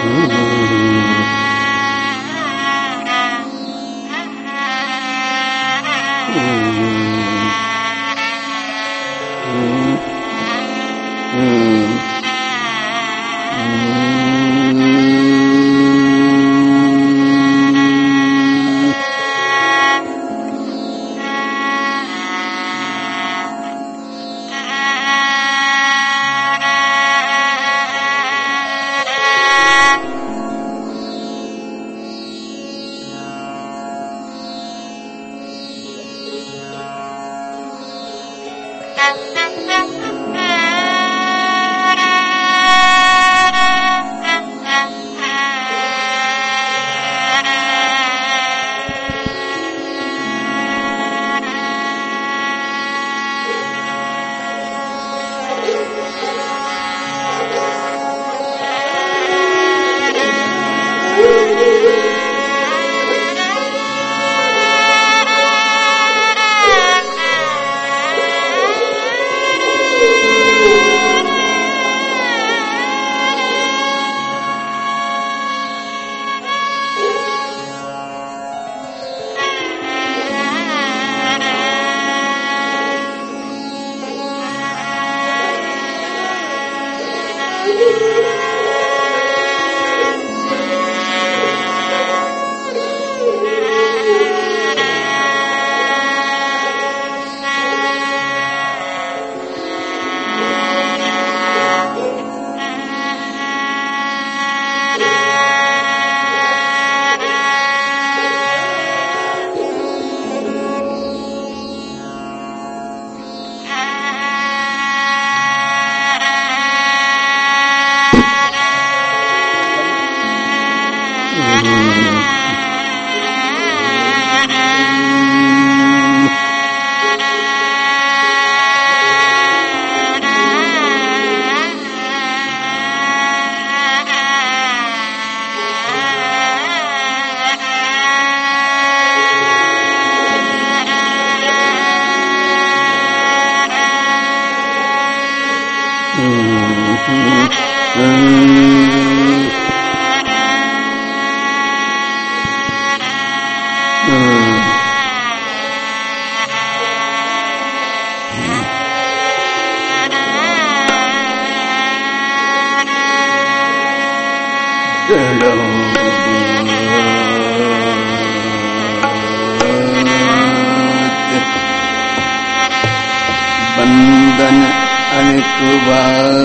बंधन अनकुबार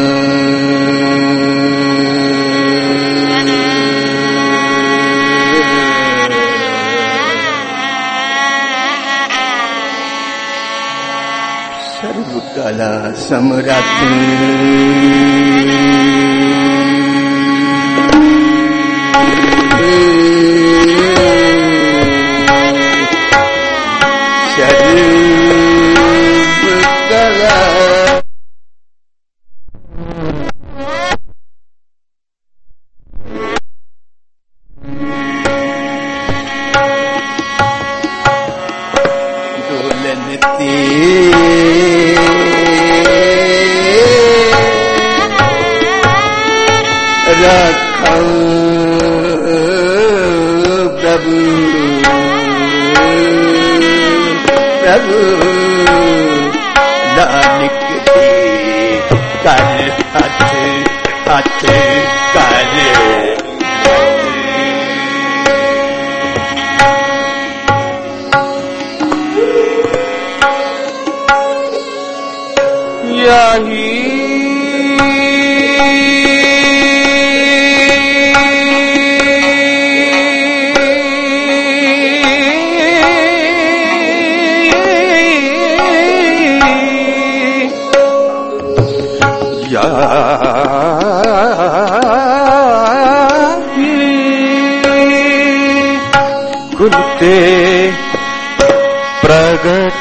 सर्वकला सम्राट कुलते प्रगट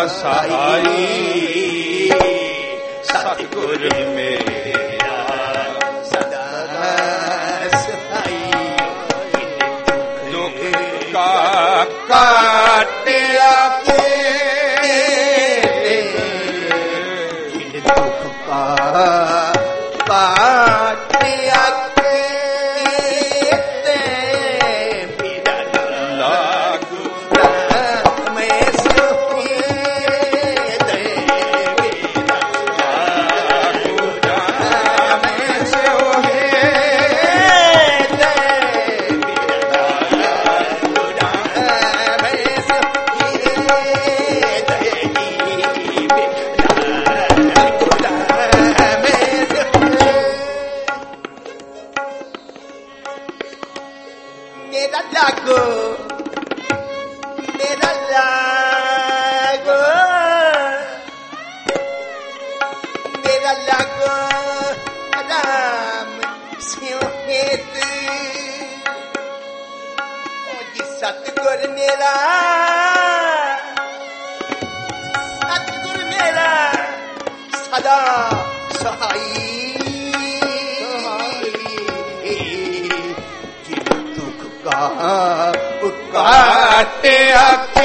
ਸਹਾਈ ਸਤਿਗੁਰ ਮੇਰਾ ਸਦਾ ਸਹਾਈ ਦੁੱਖ ਕਾ ਕਾਟਿਆ ਕੇ ਦੁੱਖ ਕਾ ਕਾਟਿਆ ਕੇ ਤੇ ਮੇਰਾ ਲਾਗੂ ਮੈਂ ਸੁਖੀ ਦੇ ਮੇਰਾ ਲਾਗੂ ਰਾਮ ਸੋਹੇ ਦੇ ਮੇਰਾ ਮੈਂ ਸੁਖੀ ਦੇ ਮੇਰਾ ਲਾਗੋ ਮੇਰਾ ਲਾਗੋ ਮੇਰਾ ਲਾਗੋ ਰਾਮ ਸਿਉ ਹੇਤ ਓ ਜੀ ਸਤਿਗੁਰ ਮੇਰਾ ਸਤਿਗੁਰ ਮੇਰਾ ਸਦਾ ਸਹਾਈ ਦੁੱਖ ਕਾ ਕਾਟਿਆ ਕੇ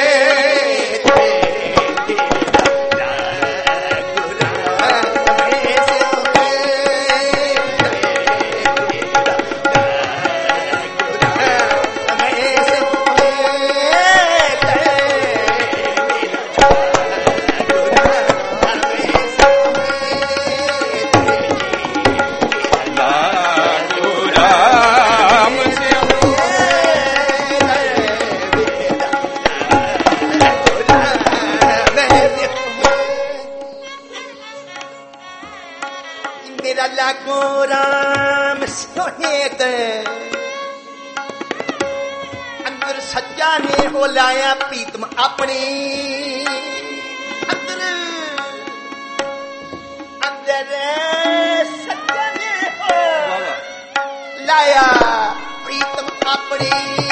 ਲਾਗੂ ਰਾਮ ਮੇਰਾ ਲਾਗੋ ਰਾਮ ਸੋਹੇਤ ਅੰਦਰ ਸੱਜਾ ਨੇ ਹੋ ਲਾਇਆ ਪ੍ਰੀਤਮ ਆਪਣੀ ਅੰਦਰ ਸੱਜਾ ਨੇ ਹੋ ਲਾਇਆ ਪ੍ਰੀਤਮ ਆਪਣੀ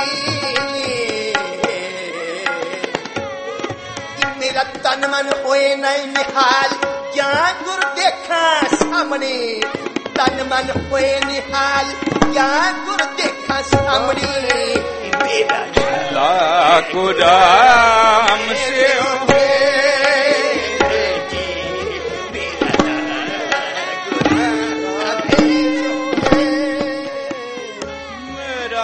ਮੇਰਾ ਤਨ ਮਨ ਹੋਏ ਨਹੀਂ ਨਿਹਾਲ ਜਾਂ ਗੁਰ ਦੇਖਾਂ ਸਾਹਮਣੇ ਤਨ ਮਨ ਹੋਏ ਨਿਹਾਲ ਜਾਂ ਗੁਰ ਦੇਖਾਂ ਸਾਹਮਣੇ ਮੇਰਾ ਲਾਗੂ ਰਾਮ ਸਿਉ ਮੇਰਾ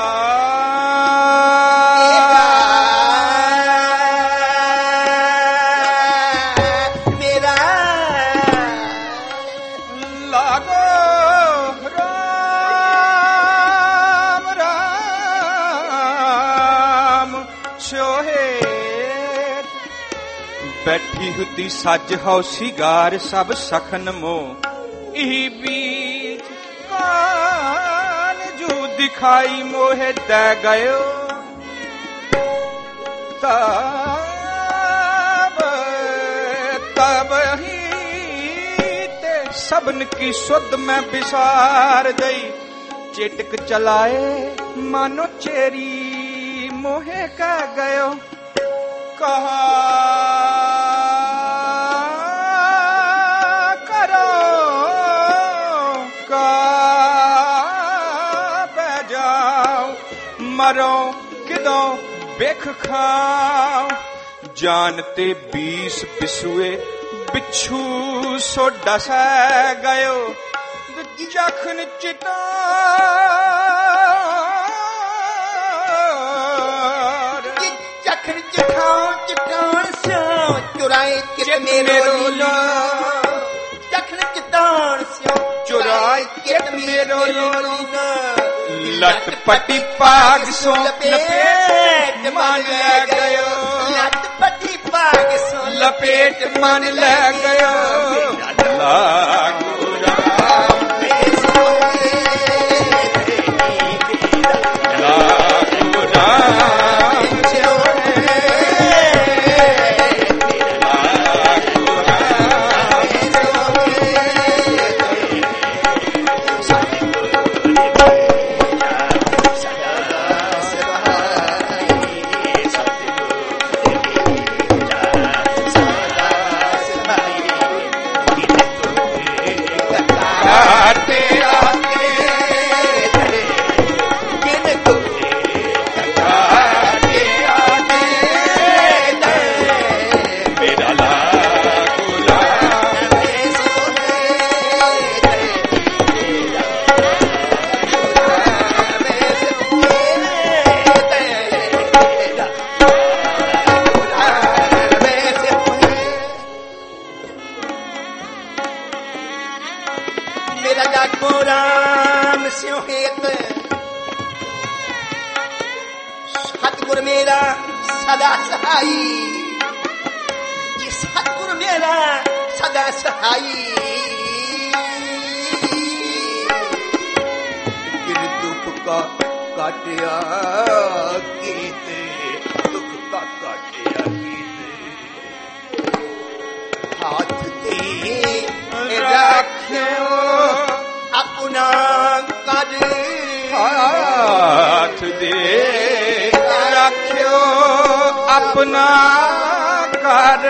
ਮੇਰਾ ਲਾਗੋ ਰਾਮ ਰਾਮ ਸੋਹੇ ਬੈਠੀ ਹੁਤੀ ਸੱਜ ਹਉ ਸਿਗਾਰ ਸਭ ਸਖਨ ਮੋ ਇਹ ਬੀਚ ਕਾਨ ਜੂ ਦਿਖਾਈ ਮੋਹਿ ਦੇ ਗਇਓ तब ही ते सबन की सुध में बिसार गई चेटक चलाए मानो चेरी मोहे कह गयो कहा करो का पै जाओ मरो किदों बेख खाओ जानते 20 बिसुए बिच्छू सो डसै गयो जखन चितार जखन चितान सो चुराए चित मेरो लो जखन चितान सो चुराए चित मेरो लो लटपटी पाग सो लपेट मान ले गयो लटपटी पाग सो लपेट मान ले गयो लागू राम लागू राम को राम स्यो हेत सतगुर मेरा सदा सहाई, ये सतगुर मेरा सदा सहाई। गिर दुख का काटिया कीते, दुख का काटिया कीते, हाथ दे रखो अपना कर, हाथ दे रखो अपना कर।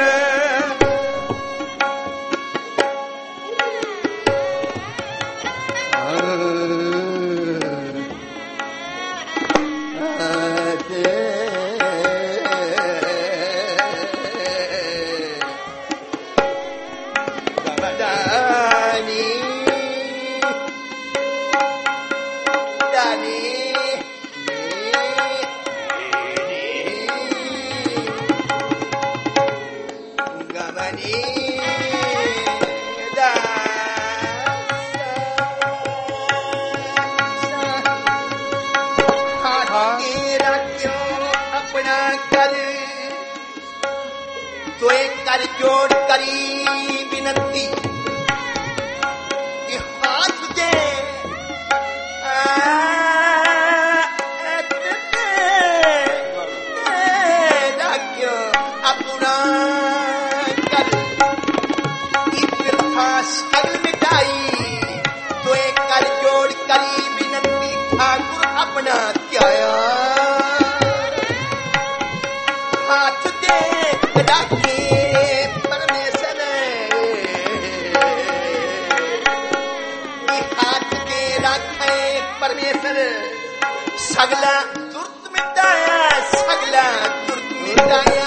जोड़ करी विनती कि हाथ दे रखो अपना कर, फिर सगल मिटाई। तो एक कर जोड़ करी विनती ठाकुर अपना क्या हाथ दे रखे सगला दुर्द मिटाया, सगला दुर्द मिटाया।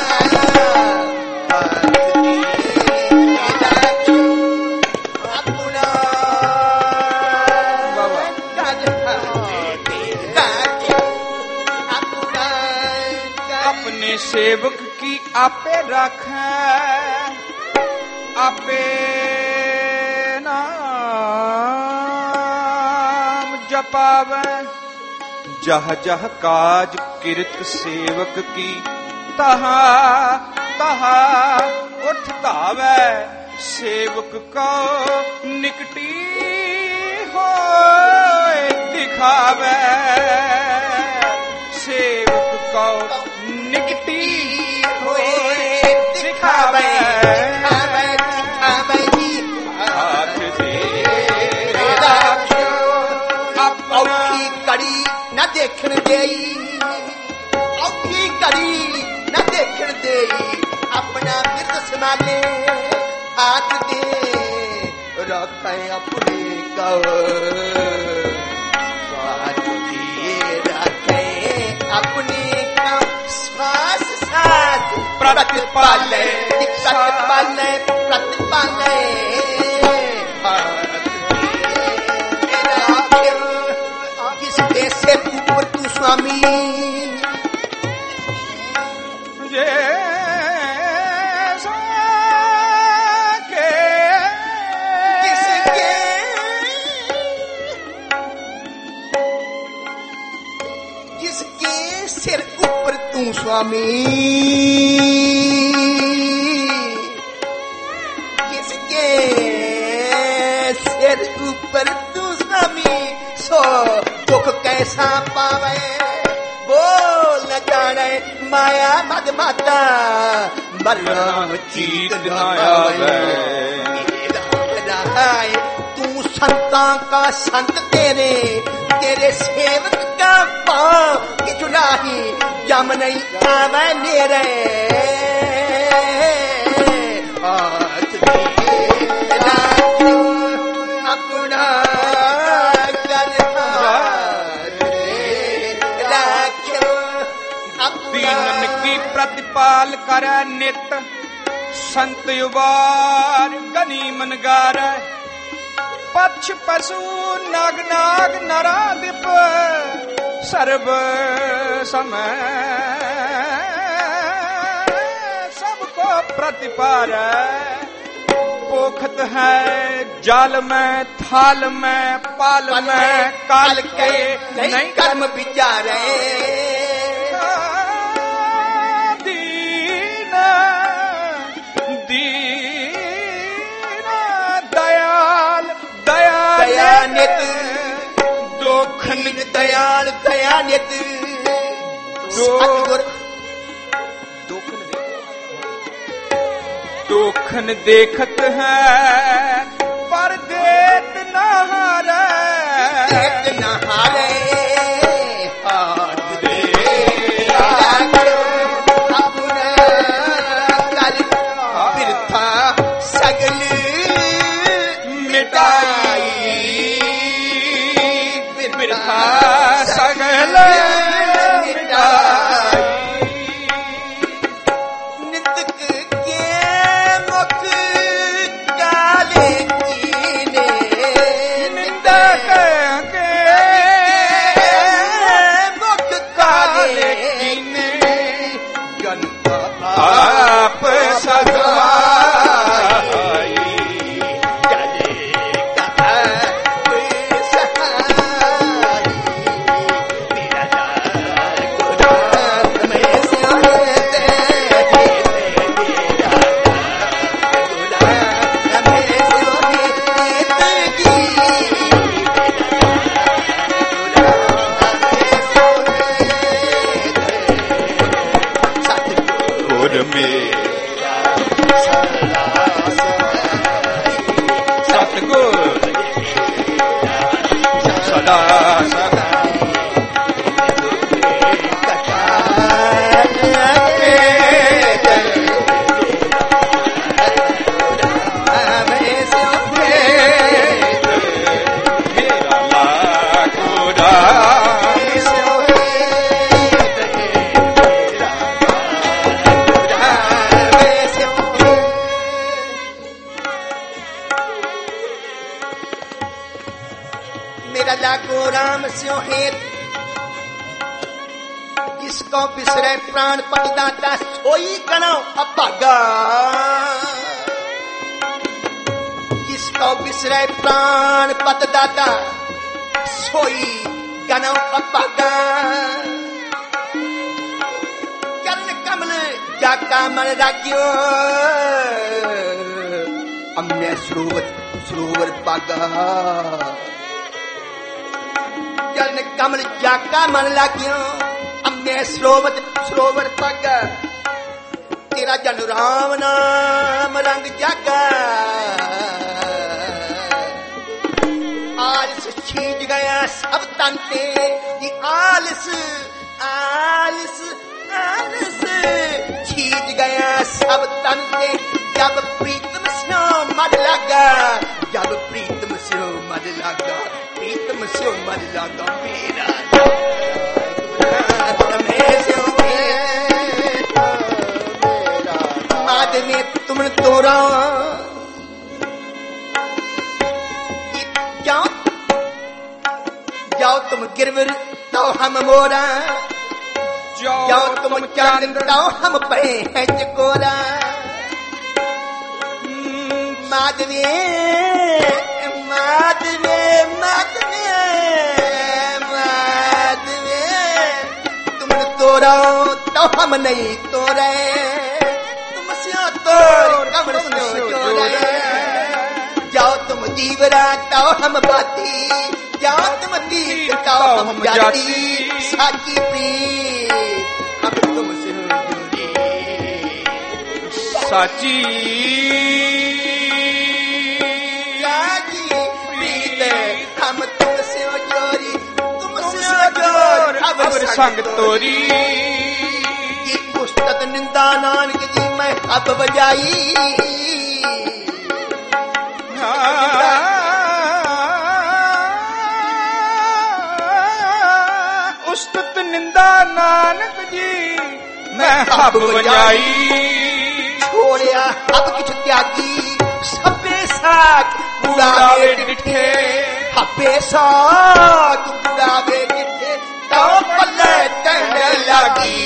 अपने सेवक की आपे रखे, आपे नाम जपावे। जह जह काज किरत सेवक की, तहा तहा उठ धावे। सेवक को निकटी हो दिखावे, सेवक को निकटी हो दिखावे। हाथ दे औखी कड़ी न देखण देई, औखी कड़ी न देखण देई। अपना बिरद संभाले हाथ दे रखे अपने को, हाथ दे रखे अपने को। श्वास साथ प्रतिपाले, प्रतिपाले, प्रतिपाले। से ऊपर तू स्वामी, जिसके सिर ऊपर तू स्वामी, जिसके सिर ऊपर तू स्वामी। सो दुख कैसा पावे बोल न जाने, माया मद माता बलराम चीत न आवे। तू संता का संत तेरे, तेरे सेवक का पाँव कि चुनाही जम नहीं आवे नेरे। हाथ अपना दीनन की प्रतिपाल करे नित, संत युवार गनी मन गारे। पक्ष पशु नाग नाग नराधिप, सर्व समय सबको प्रतिपाल। पोखत है जाल में थाल में पाल में काल के नहीं कर्म विचारे दीना दीना दयाल दयानित दोखन दयाल दयानित सतगुर दोखन देखत है पर देत न हारे हाथ दे अपना कर बिरथा सगल मिटाई बिरथा सगल मिटाई आप सदाई जिसको बिसरे प्राण पतिदाता सोई कनो अभागा जिसको बिसरे प्राण पतिदाता सोई कनो अभागा कर्ण कमल जाका मन राख्यो अम्य सरोवर पागा कर्ण कमल जाका मन लाग्यो अम्य सरोवर पग तेरा जन राम नाम रंग जागा आलस छीज गया सब तंते ये आलस आलस आलस छीज गया सब तंते जब प्रीतम स्यो मद लगा जब प्रीतम स्यो मद लगा प्रीतम स्यो मद लगा मेरा में तुम तोरा जाओ तुम गिरवर तो हम मोरा जाओ तुम चांद तो हम पे हैं चकोरा माधवे माधवे माधवे माधवे तुम तोरा तो हम नहीं तोरे जाओ तुम दीवरा तो हम बाती जाओ तुम दीप तो हम जाती साची प्रीत हम तुमसे जुड़ी साची प्रीत हम तुमसे जोड़ी तुमसे जोड़ अब संग तोरी पुस्तक निंदा नानक जी मैं अब बजाई उस्तुत निंदा नानक जी मैं अब बजाई छोड़िया अब किछ त्यागी सबे साथ बुढ़ावे डिठे हबे साथ बुढ़ावे डिठे तो पल्ले टंड लगी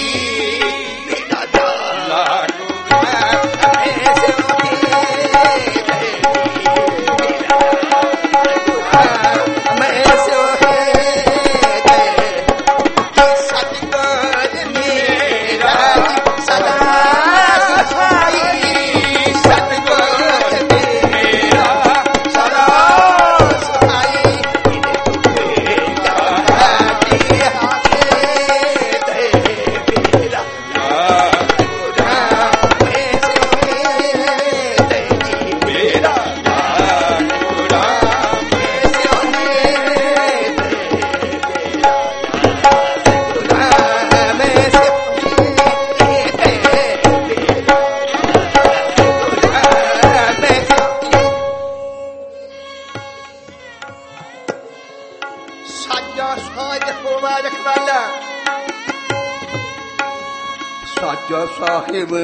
ਸਾਹਿਬ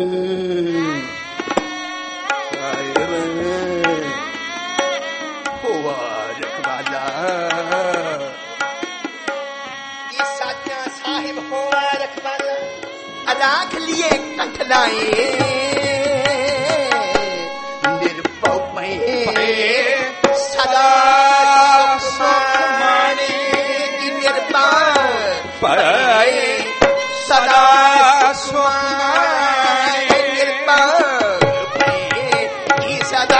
ਹੋਵਾ ਰਖਵਾਲਾ ਇਹ ਸਾਚਾ ਸਾਹਿਬ ਹੋਵਾ ਰਖਵਾਲਾ ਰਾਖ ਲਿਏ ਕੰਠ ਲਾਏ ਨਿਰਭਉ ਪਏ ਸਦਾ ਸੁਖਮਾਣੇ ਨਿਰਭਉ ਪਏ ਸਦਾ ਸੁਖਮਾਣੇ ਨਿਰਭਉ ਪਏ ਸਦਾ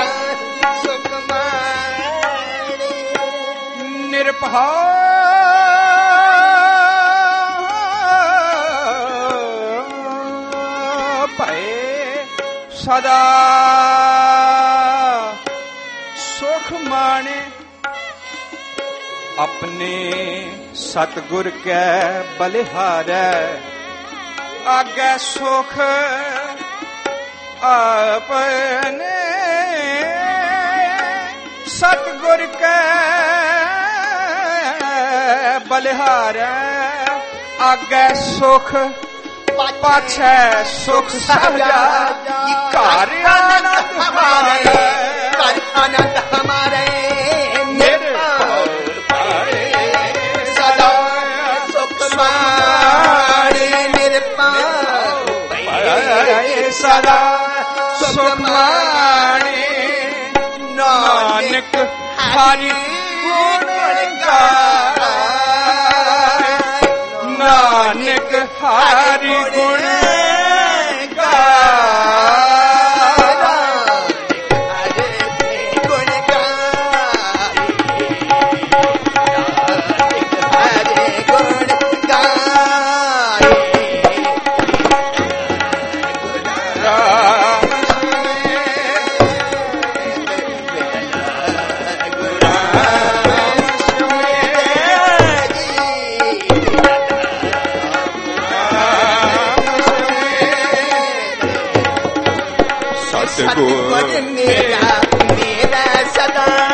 ਸੁਖਮਾਣੇ ਨਿਰਭਉ ਸਦਾ ਸੁਖ ਮਾਣੇ ਆਪਣੇ ਸਤਿਗੁਰ ਕੈ ਬਲਿਹਾਰੈ ਆਗੇ ਸੁਖ ਆਪਣੇ ਸਤਿਗੁਰ ਕੈ ਬਲਿਹਾਰੈ ਆਗੇ ਸੁਖ ਪਾਛੈ ਸੁਖ ਸਹਜਾ ਘਰ ਆਨੰਦ ਹਮਾਰੇ ਘਰ ਆਨੰਦ ਹਮਾਰੇ ਨਿਰਭਉ ਪਏ ਸਦਾ ਸੁਖ ਮਾਣੇ ਨਿਰਭਉ ਪਏ ਸਦਾ ਸੁਖ ਮਾਣੇ ਨਾਨਕ ਹਰਿ ਗੁਣ ਗਾਏ ਨਾਨਕ ਹਰਿ ਗੁਣ ਸਤਿਗੁਰ ਮੇਰਾ ਸਦਾ